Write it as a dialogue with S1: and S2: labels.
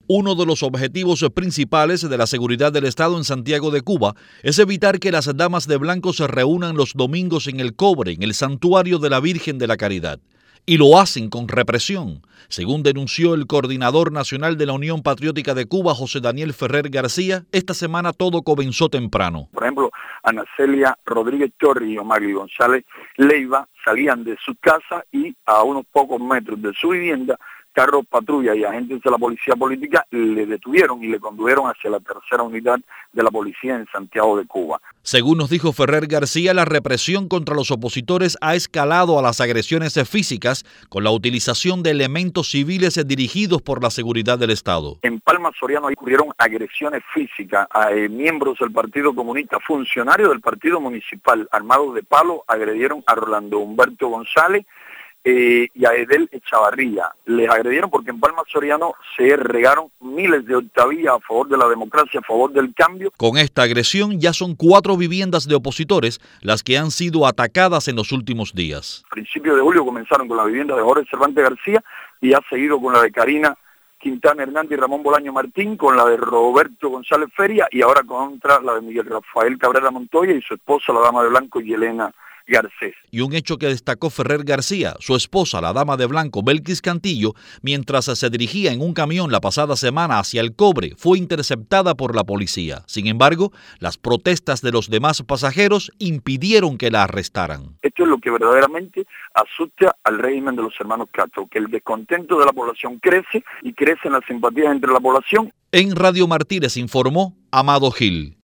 S1: Uno de los objetivos principales de la seguridad del Estado en Santiago de Cuba es evitar que las damas de blanco se reúnan los domingos en El Cobre, en el santuario de la Virgen de la Caridad. Y lo hacen con represión, según denunció el coordinador nacional de la Unión Patriótica de Cuba, José Daniel Ferrer García. Esta semana todo comenzó temprano.
S2: Por ejemplo, Ana Celia Rodríguez Torres y Omar González Leiva salían de su casa y a unos pocos metros de su vivienda, carros patrulla y agentes de la policía política le detuvieron y le condujeron hacia la tercera unidad de la policía en Santiago de Cuba.
S1: Según nos dijo Ferrer García, la represión contra los opositores ha escalado a las agresiones físicas con la utilización de elementos civiles dirigidos por la seguridad del Estado.
S2: En Palma Soriano ocurrieron agresiones físicas a miembros del Partido Comunista, funcionarios del Partido Municipal, armados de palo, agredieron a Rolando Humberto González y a Edel Echavarría. Les agredieron porque en Palma Soriano se regaron miles de octavillas a favor de la democracia, a favor del cambio.
S1: Con esta agresión ya son 4 viviendas de opositores las que han sido atacadas en los últimos días.
S2: A principios de julio comenzaron con la vivienda de Jorge Cervantes García y ha seguido con la de Karina Quintana Hernández y Ramón Bolaño Martín, con la de Roberto González Feria y ahora contra la de Miguel Rafael Cabrera Montoya y su esposa, la dama de blanco, Yelena Garcés.
S1: Y un hecho que destacó Ferrer García: su esposa, la dama de blanco, Belkis Cantillo, mientras se dirigía en un camión la pasada semana hacia El Cobre, fue interceptada por la policía. Sin embargo, las protestas de los demás pasajeros impidieron que la arrestaran.
S2: Esto es lo que verdaderamente asusta al régimen de los hermanos Castro, que el descontento de la población crece y crecen las simpatías entre la población.
S1: En Radio Martínez informó Amado Gil.